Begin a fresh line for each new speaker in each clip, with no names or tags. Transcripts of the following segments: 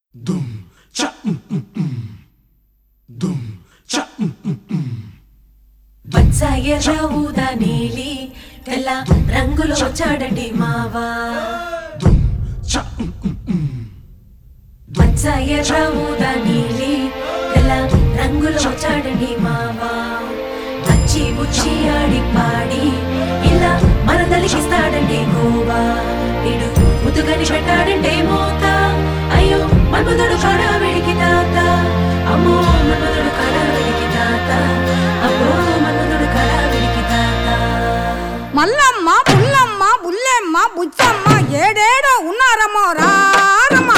Dum cha dum cha
బచ్చాయ రావుదా నీలి తెల్ల రంగులో వచ్చాడండి మావా
dum cha
బచ్చాయ రావుదా నీలి తెల్ల రంగులో వచ్చాడండి మావా వచ్చి బుచ్చి ఆడి పాడి ఇలా మనదలికిస్తాడండి గోవా ఇడు ముతుగని పెట్టాడంటే మోత అయ్యో మన్మధుడు కాడ వెడికి తాత అమ్మో మన్మధుడు కాడ వెడికి తాత అమ్మో మన్మధుడు కాడ వెడికి తాత
మల్లమ్మ పుల్లమ్మ బుల్లెమ్మ బుచ్చమ్మ ఏడేడో ఉన్నారమ్మో రారమ్మ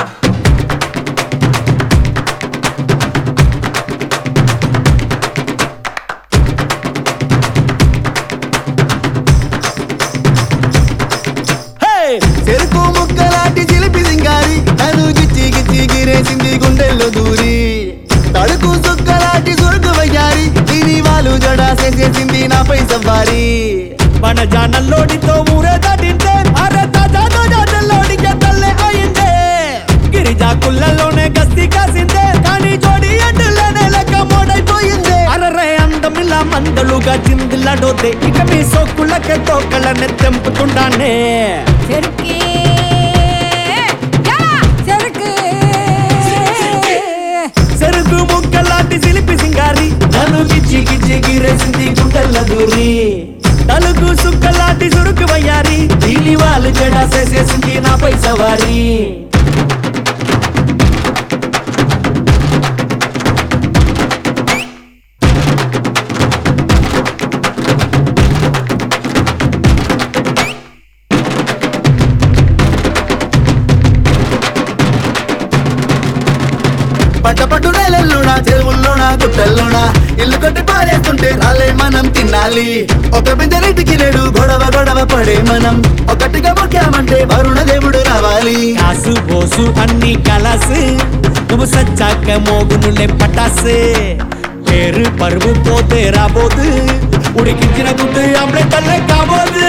చెరుకు ముక్కలాంటి చిలిపి సింగారి నన్ను గిచ్చి గిచ్చి గిరేసింది గుండెల్లో దూరి తడుకు సుక్కలాంటి సురుకు వయ్యారి దీని వాళ్ళు జడాసేసింది నాపై సవారి మన జానల్లోడితో ఊరే దాటింటే అరే జాతల్లోడికి తల్లే అయిందే గిరిజా కుళ్ళల్లోనే గస్తీ కాసిందే కానీ జోడి అడ్డులోనే లెక్క మోడైపోయిందే అరరే అందమిలా మందలుగా చిందులాడోతే ఇక మీ సోకులకే తోకలనే తెంపుతుండానే
చెరుకే చెరుకే
చెరుకు ముక్కలాంటి సిలిపి సింగారి నన్ను గిచ్చి గిచ్చి గిరేసింది గుండెల్ల దూరి తలుకు సుక్కలాంటి సురుకు వయ్యారి దీని వాళ్ళు జడాసేసింది నాపై సవారి పట్టు నేలల్లోనా చెరువుల్లోనా గుట్టల్లోనా ఇల్లు కొట్టి పారేస్తుంటే రాలే మనం తినాలి ఒక బిందెరెడ్డికి లేడు గొడవ గొడవ పడే మనం ఒకటిగా మొక్కామంటే వరుణ దేవుడు రావాలి కాసు బోసు అన్ని కలసు నువ్వు సచ్చాక మోగునులే పటాసు పేరు పరువు పోతే రాబోదు ఉడికించిన గుడ్డు అమ్లెట్టల్లే కాబోదు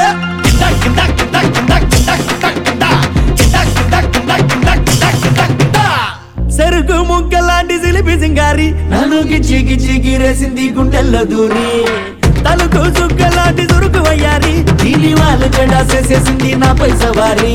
చెరుకు ముక్కలాంటి సిలిపి సింగారి నన్ను గిచ్చి గిచ్చి గిరేసింది గుండెల్లో దూరి తలుకు సుక్కలాంటి సురుకు వయ్యారి దీని వాళ్ళు జడాసేసింది నాపై సవారి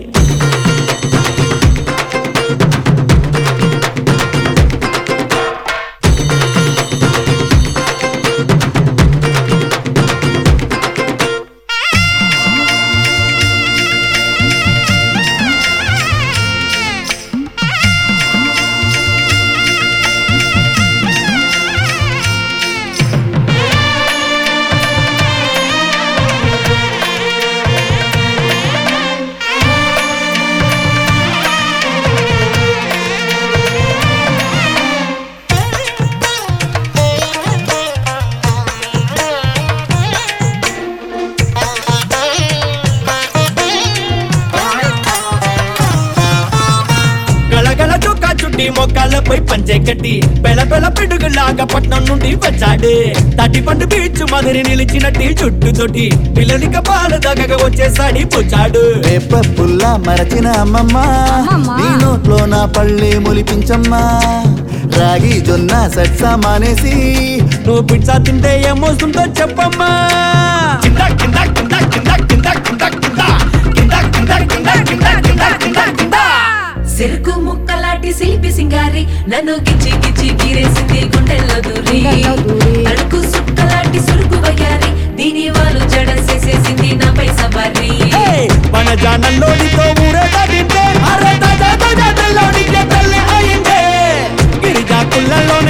మొక్కలపై పంచే కట్టి పెళ పెళ పిడుగులాగా పట్నం నుండి వచ్చాడు తటి పండు బీచ్ మదిరి నిలిచినట్టి చుట్టుతోటి పిల్లలిక పాలు దగ్గగా వచ్చేసాడి పుచ్చాడు రేప పుల్ల మరచిన అమ్మమ్మ నీ నోట్లో నా పళ్ళే మొలిపించమ్మా రాగి జొన్న సట్సా మానేసి నువ్వు పిజ్జా తింటే ఏమొస్తుందో చెప్పమ్మా
చెరుకు ముక్కలాంటి శిల్పి సింగారి నన్ను గిచ్చి గిచ్చి గిరేసింది గుండెల్లో దూరి అడుగు సుక్కలాంటి సురుకు వయ్యారి దీని వాళ్ళు జడసేసింది నాపై సవారి
మన జానల్లోడితో ఊరే దాటింటే అరే జాతల్లోడికి తల్లి అయిందే గిరిజా కుళ్ళల్లో